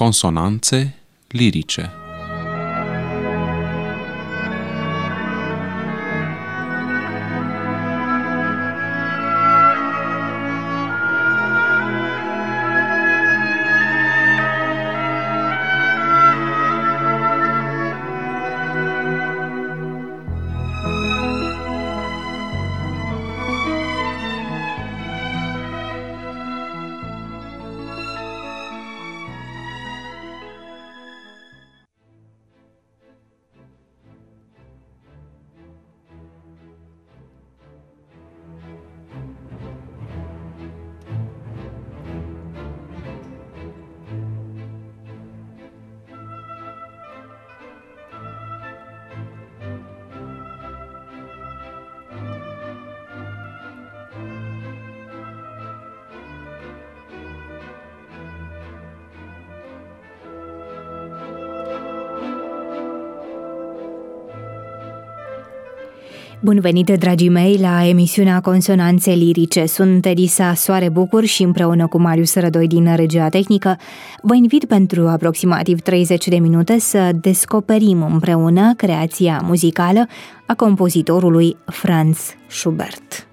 consonanțe lirice. Bun venit, dragii mei, la emisiunea Consonanțe Lirice. Sunt Elisa Soare Bucur și împreună cu Marius Rădoi din regia tehnică vă invit pentru aproximativ 30 de minute să descoperim împreună creația muzicală a compozitorului Franz Schubert.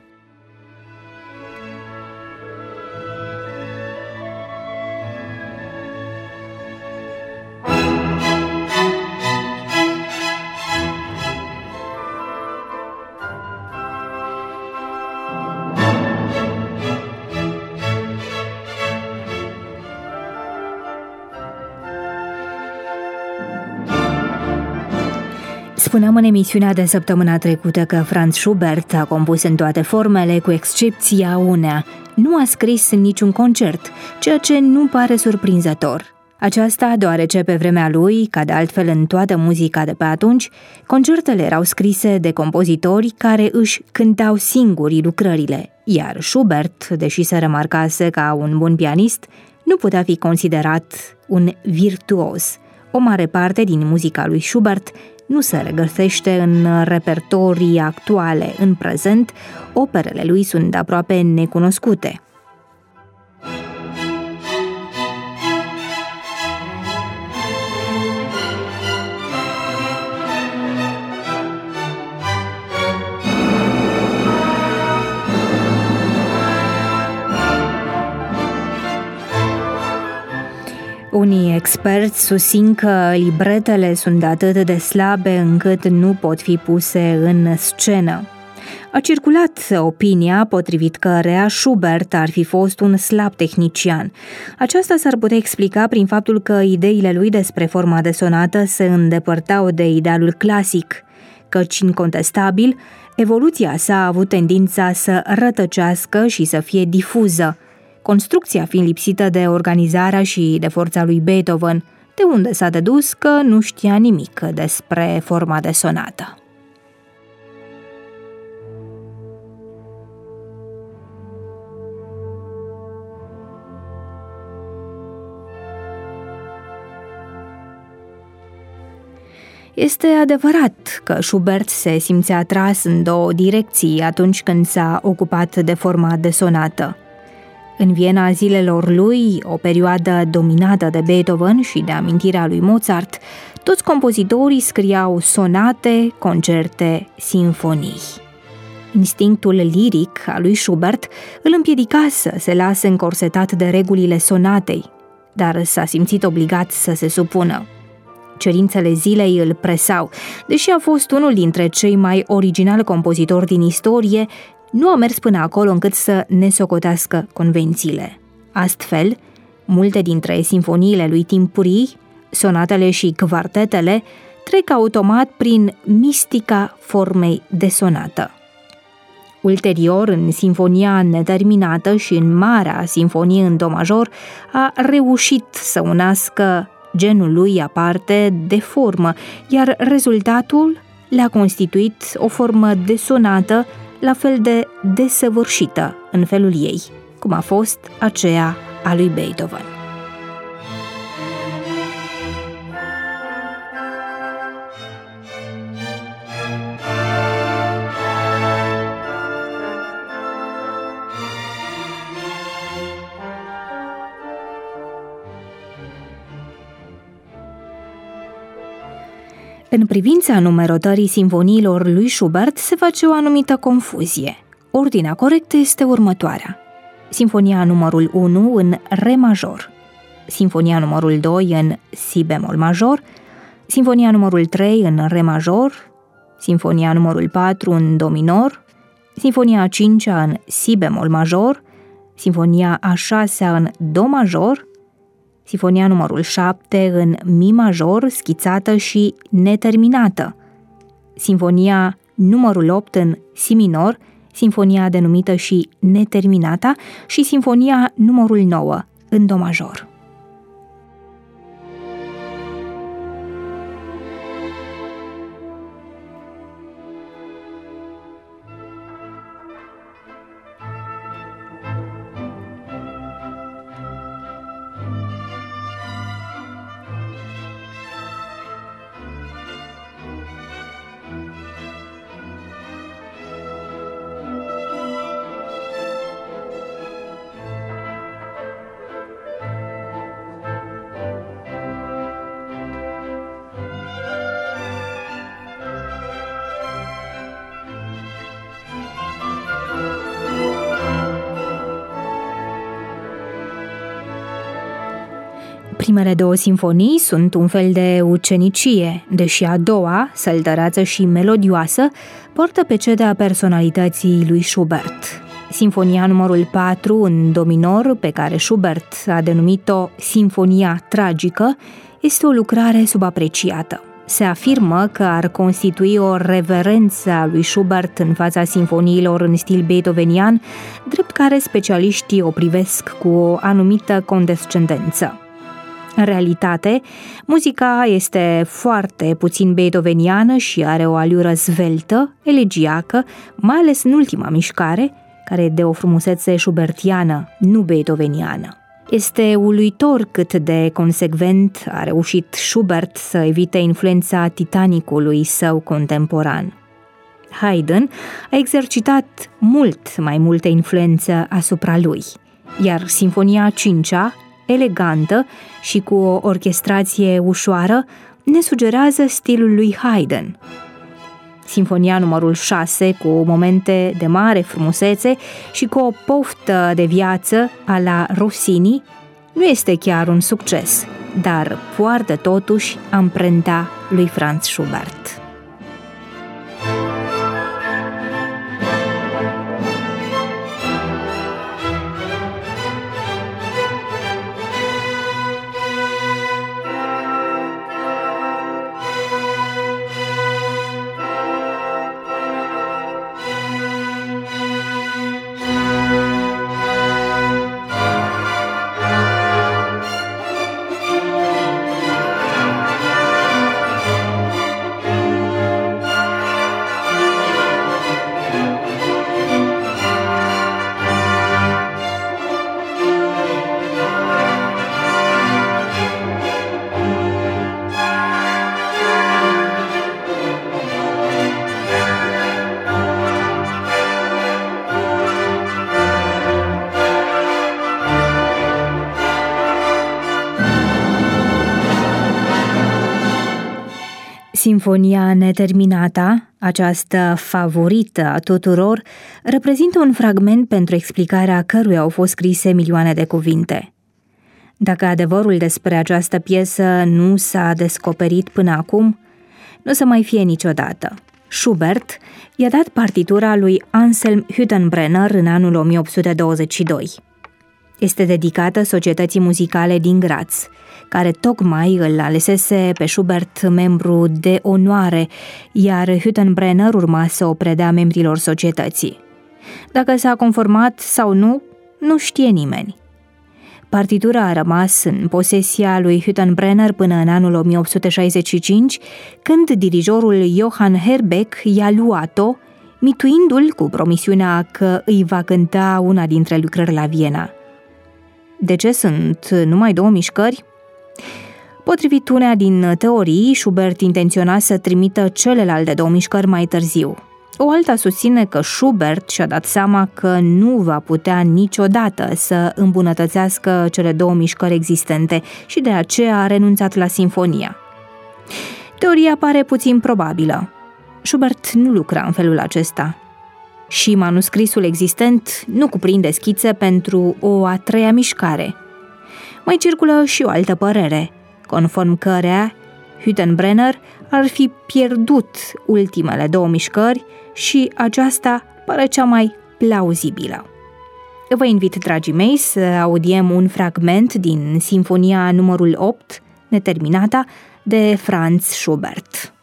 Spuneam în emisiunea de săptămâna trecută că Franz Schubert a compus în toate formele, cu excepția unea. Nu a scris niciun concert, ceea ce nu pare surprinzător. Aceasta deoarece pe vremea lui, ca de altfel în toată muzica de pe atunci, concertele erau scrise de compozitori care își cântau singuri lucrările, iar Schubert, deși se remarcase ca un bun pianist, nu putea fi considerat un virtuos. O mare parte din muzica lui Schubert nu se regăsește în repertorii actuale. În prezent, operele lui sunt aproape necunoscute. Unii experți susțin că libretele sunt atât de slabe încât nu pot fi puse în scenă. A circulat opinia potrivit căreia Schubert ar fi fost un slab tehnician. Aceasta s-ar putea explica prin faptul că ideile lui despre forma de sonată se îndepărtau de idealul clasic, căci, incontestabil, evoluția sa a avut tendința să rătăcească și să fie difuză, construcția fiind lipsită de organizarea și de forța lui Beethoven, de unde s-a dedus că nu știa nimic despre forma de sonată. Este adevărat că Schubert se simțea atras în două direcții atunci când s-a ocupat de forma de sonată. În Viena zilelor lui, o perioadă dominată de Beethoven și de amintirea lui Mozart, toți compozitorii scriau sonate, concerte, sinfonii. Instinctul liric al lui Schubert îl împiedica să se lase încorsetat de regulile sonatei, dar s-a simțit obligat să se supună. Cerințele zilei îl presau, deși a fost unul dintre cei mai originali compozitori din istorie, nu a mers până acolo încât să ne socotească convențiile. Astfel, multe dintre sinfoniile lui timpurii, sonatele și quartetele, trec automat prin mistica formei de sonată. Ulterior, în Sinfonia neterminată și în Marea Sinfonie în do major, a reușit să unească genul lui aparte de formă, iar rezultatul le-a constituit o formă de sonată la fel de desăvârșită în felul ei, cum a fost aceea a lui Beethoven. În privința numerotării simfoniilor lui Schubert se face o anumită confuzie. Ordinea corectă este următoarea: Sinfonia numărul 1 în Re major, Sinfonia numărul 2 în Si bemol major, Sinfonia numărul 3 în Re major, Sinfonia numărul 4 în Do minor, Sinfonia a 5-a în Si bemol major, Sinfonia a 6-a în Do major, Sinfonia numărul 7 în Mi major, schițată și neterminată, Sinfonia numărul 8 în Si minor, Sinfonia denumită și neterminata, și Sinfonia numărul 9 în Do major. Primele două simfonii sunt un fel de ucenicie, deși a doua, săltăreață și melodioasă, poartă pecetea personalității lui Schubert. Sinfonia numărul 4 în Do minor, pe care Schubert a denumit-o Sinfonia tragică, este o lucrare subapreciată. Se afirmă că ar constitui o reverență a lui Schubert în fața simfoniilor în stil beethovenian, drept care specialiștii o privesc cu o anumită condescendență. În realitate, muzica este foarte puțin beethoveniană și are o aliură zveltă, elegiacă, mai ales în ultima mișcare, care e de o frumusețe schubertiană, nu beethoveniană. Este uluitor cât de consecvent a reușit Schubert să evite influența Titanicului său contemporan. Haydn a exercitat mult mai multă influență asupra lui, iar Sinfonia a 5-a, elegantă și cu o orchestrație ușoară, ne sugerează stilul lui Haydn. Sinfonia numărul 6, cu momente de mare frumusețe și cu o poftă de viață a la Rossini, nu este chiar un succes, dar poartă totuși amprenta lui Franz Schubert. Sinfonia neterminata, această favorită a tuturor, reprezintă un fragment pentru explicarea căruia au fost scrise milioane de cuvinte. Dacă adevărul despre această piesă nu s-a descoperit până acum, nu o să mai fie niciodată. Schubert i-a dat partitura lui Anselm Hüttenbrenner în anul 1822. Este dedicată societății muzicale din Graz, care tocmai îl alesese pe Schubert membru de onoare, iar Hüttenbrenner urma să o predea membrilor societății. Dacă s-a conformat sau nu, nu știe nimeni. Partitura a rămas în posesia lui Hüttenbrenner până în anul 1865, când dirijorul Johann Herbeck i-a luat-o, mituindu-l cu promisiunea că îi va cânta una dintre lucrări la Viena. De ce sunt numai 2 mișcări? Potrivit uneia din teorii, Schubert intenționa să trimită celelalte 2 mișcări mai târziu. O alta susține că Schubert și-a dat seama că nu va putea niciodată să îmbunătățească cele 2 mișcări existente și de aceea a renunțat la sinfonia. Teoria pare puțin probabilă. Schubert nu lucra în felul acesta. Și manuscrisul existent nu cuprinde schițe pentru o a treia mișcare. Mai circulă și o altă părere, conform căreia Hüttenbrenner ar fi pierdut ultimele două mișcări și aceasta pare cea mai plauzibilă. Vă invit, dragii mei, să audiem un fragment din Sinfonia numărul 8, neterminata, de Franz Schubert.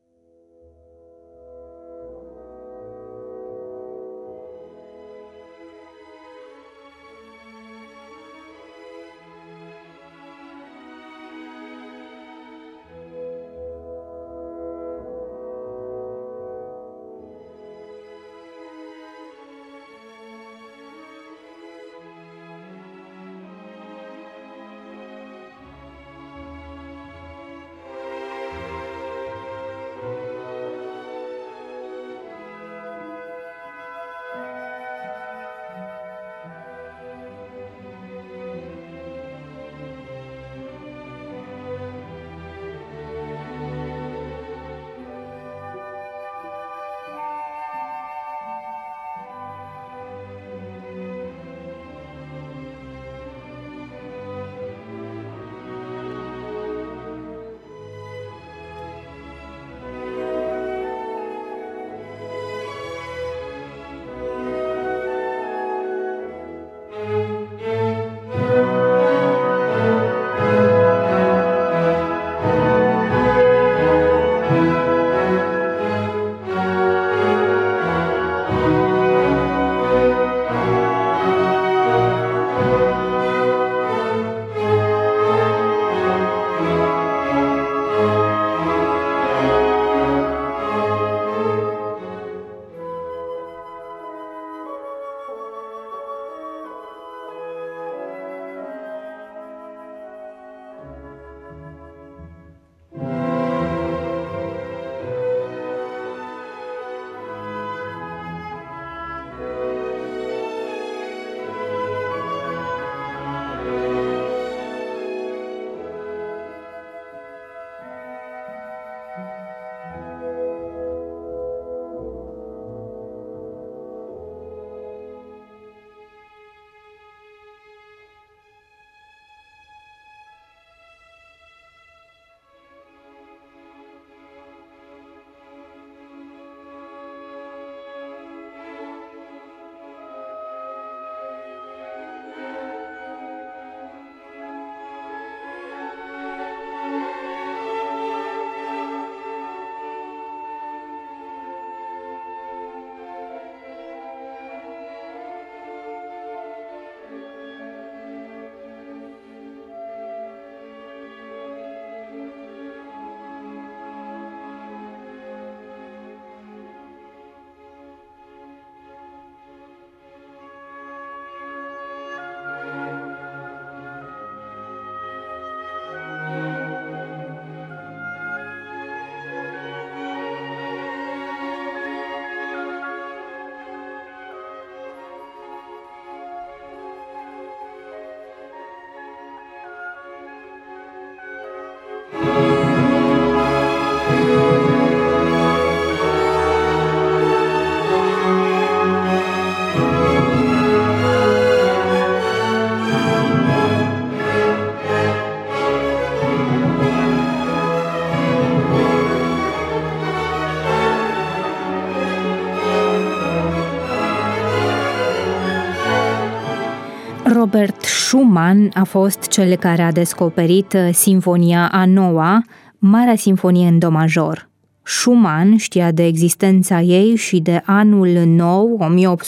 Robert Schumann a fost cel care a descoperit Sinfonia a noua, Marea Sinfonie în do major. Schumann știa de existența ei și de anul nou,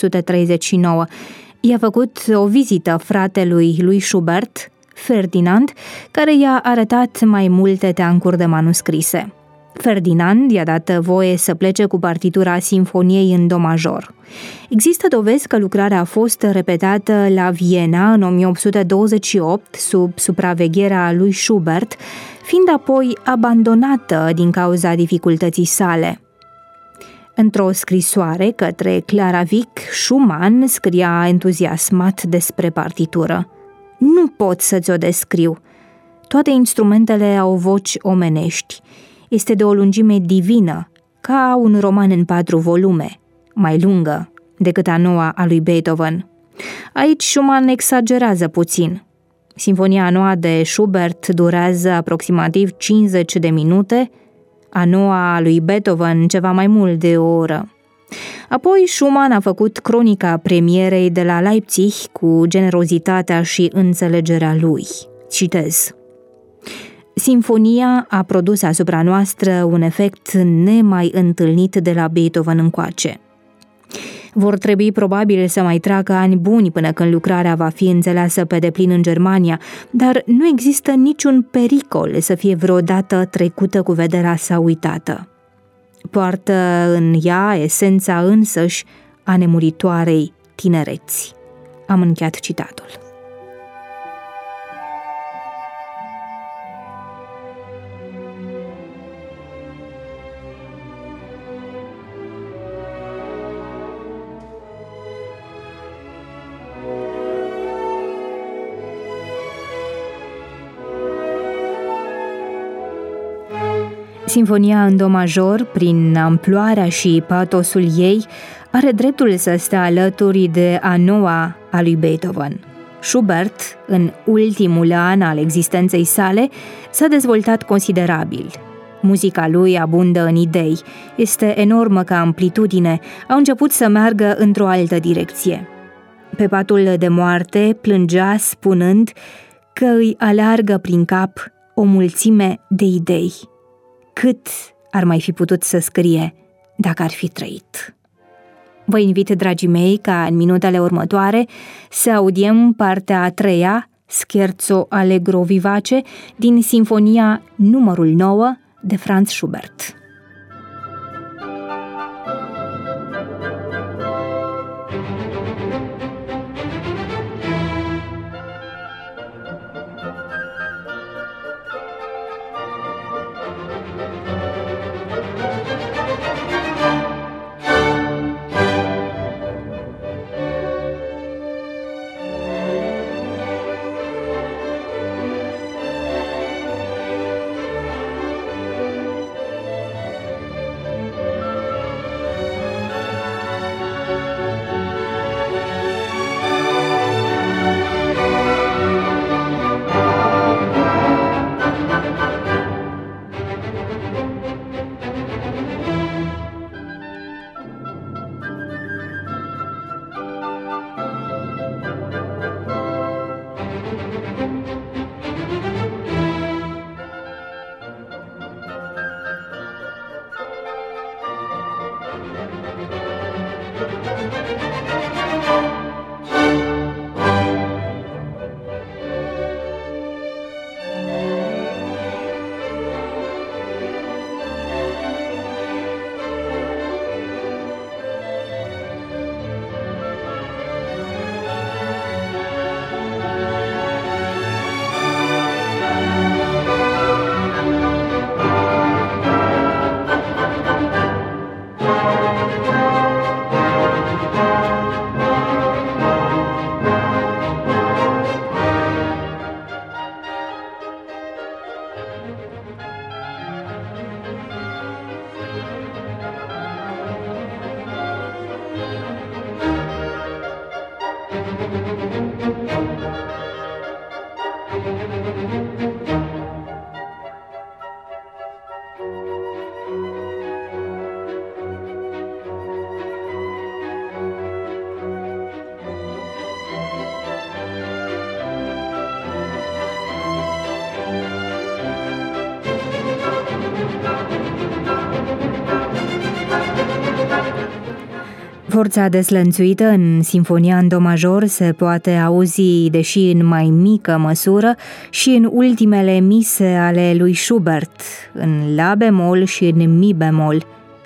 1839. I-a făcut o vizită fratelui lui Schubert, Ferdinand, care i-a arătat mai multe teancuri de manuscrise. Ferdinand i-a dat voie să plece cu partitura Sinfoniei în do major. Există dovezi că lucrarea a fost repetată la Viena în 1828 sub supravegherea lui Schubert, fiind apoi abandonată din cauza dificultății sale. Într-o scrisoare către Clara Wieck, Schumann scria entuziasmat despre partitură: "Nu pot să ți-o descriu. Toate instrumentele au voci omenești. este de o lungime divină, ca un roman în 4 volume, mai lungă decât a 9-a a lui Beethoven. Aici Schumann exagerează puțin. Sinfonia a 9-a de Schubert durează aproximativ 50 de minute, a 9-a a lui Beethoven ceva mai mult de o oră. Apoi Schumann a făcut cronica premierei de la Leipzig cu generozitatea și înțelegerea lui. Citez: Sinfonia a produs asupra noastră un efect nemai întâlnit de la Beethoven încoace. Vor trebui probabil să mai treacă ani buni până când lucrarea va fi înțeleasă pe deplin în Germania, dar nu există niciun pericol să fie vreodată trecută cu vederea sau uitată. Poartă în ea esența însăși a nemuritoarei tinereți. Am încheiat citatul. Sinfonia în do major, prin amploarea și patosul ei, are dreptul să stea alături de a 9-a a lui Beethoven. Schubert, în ultimul an al existenței sale, s-a dezvoltat considerabil. Muzica lui abundă în idei, este enormă ca amplitudine, a început să meargă într-o altă direcție. Pe patul de moarte plângea spunând că îi aleargă prin cap o mulțime de idei. Cât ar mai fi putut să scrie dacă ar fi trăit? Vă invit, dragii mei, ca în minutele următoare să audiem partea a 3-a, Scherzo Allegro Vivace, din Sinfonia numărul 9 de Franz Schubert. Forța deslănțuită în Sinfonia în do major se poate auzi, deși în mai mică măsură, și în ultimele mise ale lui Schubert, în la bemol și în mi bemol.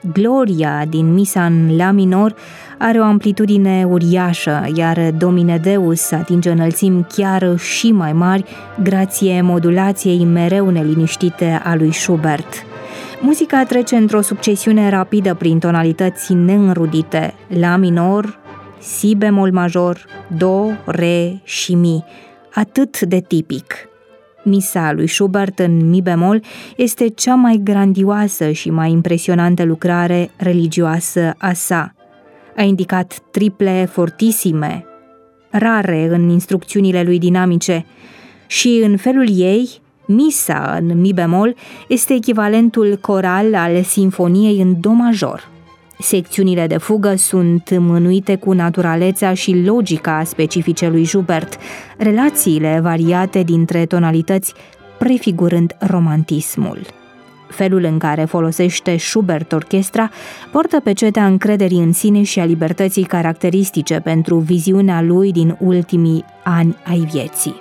Gloria din misa în la minor are o amplitudine uriașă, iar Domine Deus atinge înălțimi chiar și mai mari, grație modulației mereu neliniștite a lui Schubert. Muzica trece într-o succesiune rapidă prin tonalități neînrudite, la minor, si bemol major, do, re și mi, atât de tipic. Misa lui Schubert în mi bemol este cea mai grandioasă și mai impresionantă lucrare religioasă a sa. A indicat triple fortisime, rare în instrucțiunile lui dinamice, și în felul ei, misa în mi bemol este echivalentul coral al sinfoniei în do major. Secțiunile de fugă sunt mânuite cu naturalețea și logica specifice lui Schubert, relațiile variate dintre tonalități prefigurând romantismul. Felul în care folosește Schubert orchestra poartă pecetea încrederii în sine și a libertății caracteristice pentru viziunea lui din ultimii ani ai vieții.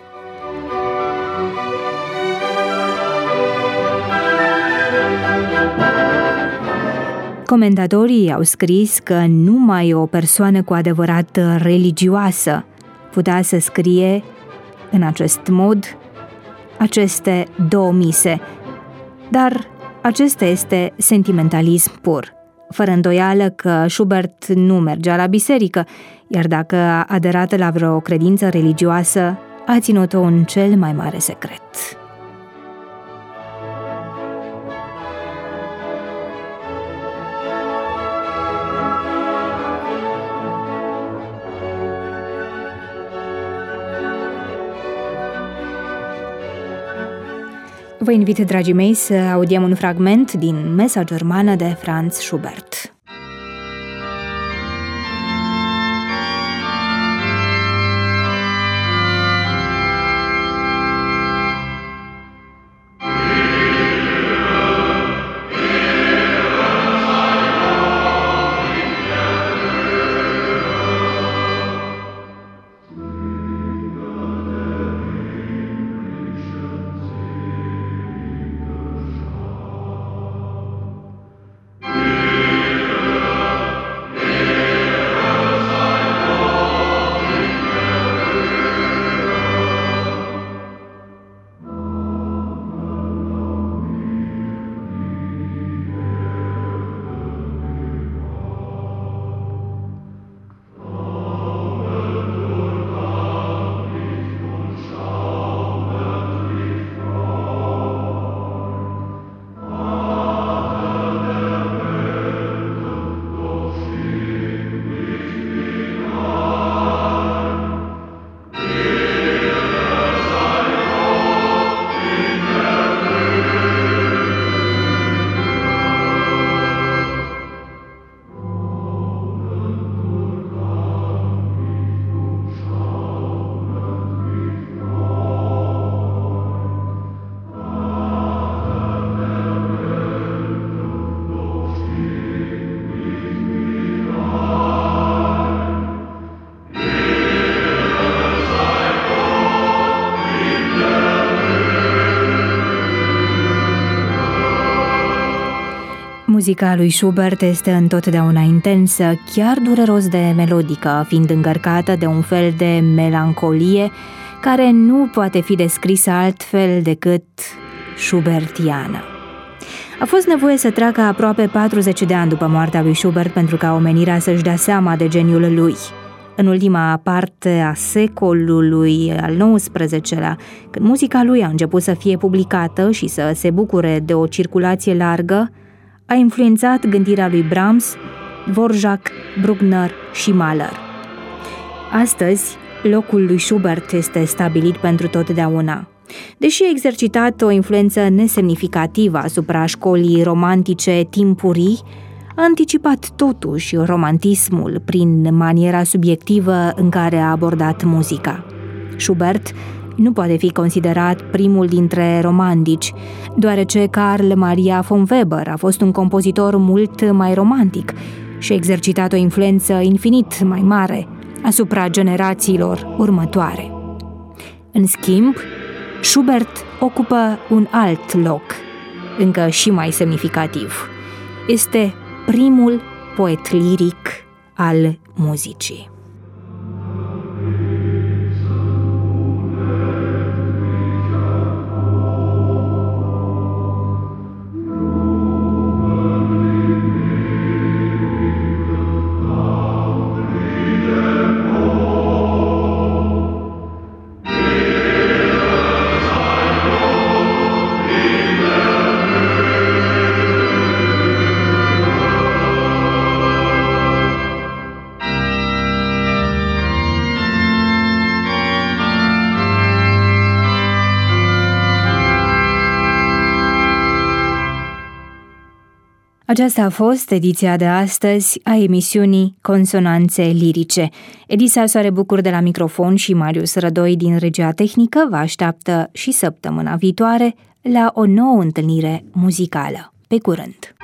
Comentatorii au scris că numai o persoană cu adevărat religioasă putea să scrie în acest mod aceste două mise, dar acesta este sentimentalism pur. Fără îndoială că Schubert nu mergea la biserică, iar dacă a aderat la vreo credință religioasă, a ținut-o în cel mai mare secret. Vă invit, dragii mei, să audiem un fragment din Mesa germană de Franz Schubert. Muzica lui Schubert este întotdeauna intensă, chiar dureros de melodică, fiind încărcată de un fel de melancolie care nu poate fi descrisă altfel decât schubertiană. A fost nevoie să treacă aproape 40 de ani după moartea lui Schubert pentru ca omenirea să-și dea seama de geniul lui. În ultima parte a secolului al XIX-lea, când muzica lui a început să fie publicată și să se bucure de o circulație largă, a influențat gândirea lui Brahms, Dvorak, Bruckner și Mahler. Astăzi, locul lui Schubert este stabilit pentru totdeauna. Deși a exercitat o influență nesemnificativă asupra școlii romantice timpurii, a anticipat totuși romantismul prin maniera subiectivă în care a abordat muzica. Schubert nu poate fi considerat primul dintre romantici, deoarece Carl Maria von Weber a fost un compozitor mult mai romantic și a exercitat o influență infinit mai mare asupra generațiilor următoare. În schimb, Schubert ocupă un alt loc, încă și mai semnificativ. Este primul poet liric al muzicii. Aceasta a fost ediția de astăzi a emisiunii Consonanțe lirice. Edisa Soare Bucur de la microfon și Marius Rădoi din regia tehnică vă așteaptă și săptămâna viitoare la o nouă întâlnire muzicală. Pe curând!